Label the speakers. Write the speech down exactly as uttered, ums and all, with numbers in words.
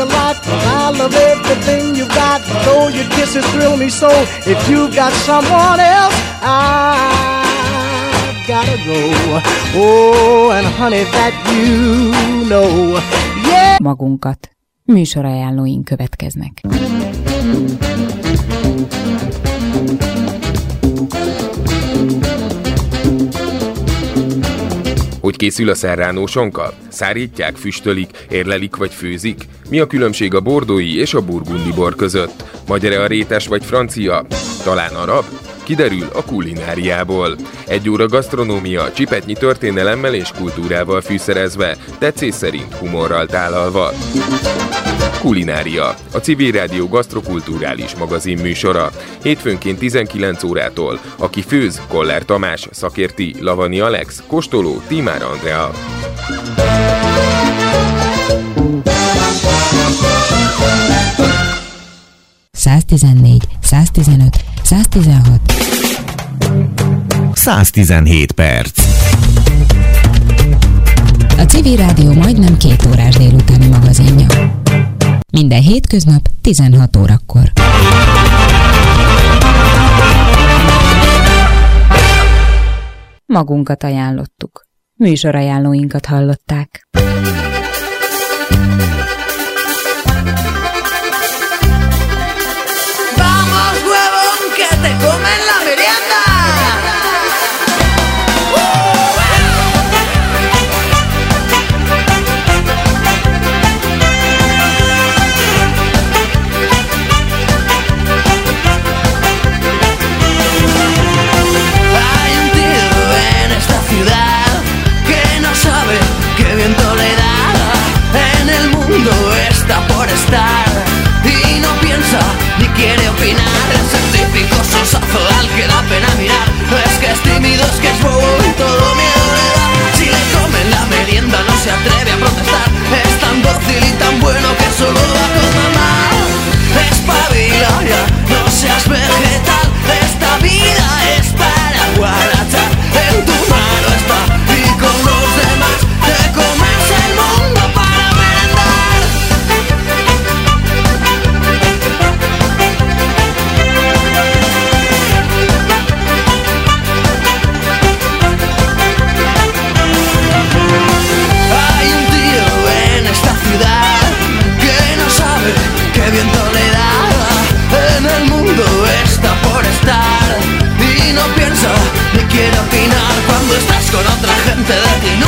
Speaker 1: a lot, 'cause I love everything you got. Though your kisses thrill me so, if you've got someone else, I've gotta go. Oh, and honey, that you know. Yeah.
Speaker 2: Magunkat. Műsorajánlóink következnek.
Speaker 3: Hogy készül a serrano sonka? Szárítják, füstölik, érlelik vagy főzik? Mi a különbség a bordói és a burgundi bor között? Magyar-e a rétes vagy francia? Talán arab? Kiderül a kulináriából. Egy óra gasztronómia, csipetnyi történelemmel és kultúrával fűszerezve, tetszés szerint humorral tálalva. Kulinária, a Civil Rádió gasztrokulturális magazin műsora. Hétfőnként tizenkilenc órától. Aki főz, Koller Tamás, szakérti, Lavani Alex, kóstoló, Tímár Andrea.
Speaker 2: száztizennégy, száztizenöt, száztizenhat.
Speaker 4: száztizenhét perc.
Speaker 2: A Civil Rádió majdnem két órás délutáni magazinja. Minden hétköznap tizenhat órakor. Magunkat ajánlottuk. Műsorajánlóinkat hallották.